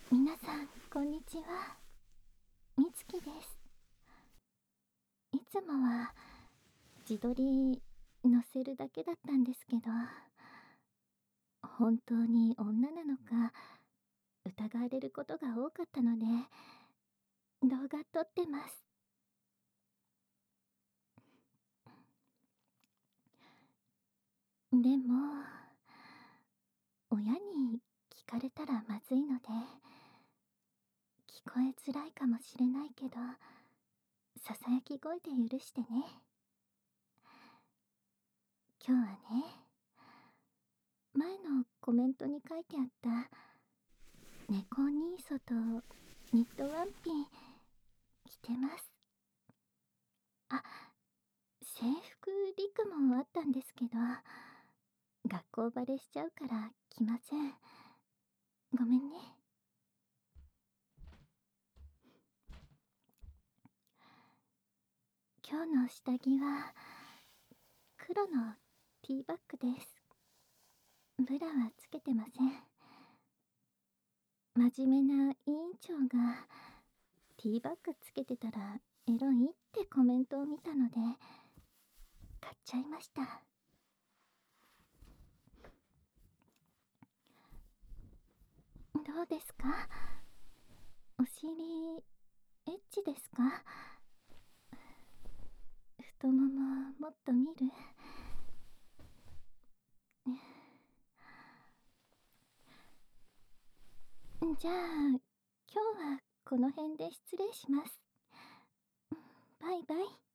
皆さん、こんにちは。みつきです。いつもは自撮り載せるだけだったんですけど、本当に女なのか疑われることが多かったので、動画撮ってます。でも、親に聞かれたらまずいので、聞こえづらいかもしれないけど、ささやき声で許してね。今日はね、前のコメントに書いてあった猫ニーソとニットワンピ着てます。あ、制服リクもあったんですけど、学校バレしちゃうから着ません。ごめんね。今日の下着は黒のティーバッグです。ブラはつけてません。真面目な委員長がティーバッグつけてたらエロいってコメントを見たので買っちゃいました。どうですか？お尻エッチですか？太もももっと見る？じゃあ今日はこの辺で失礼します。バイバイ。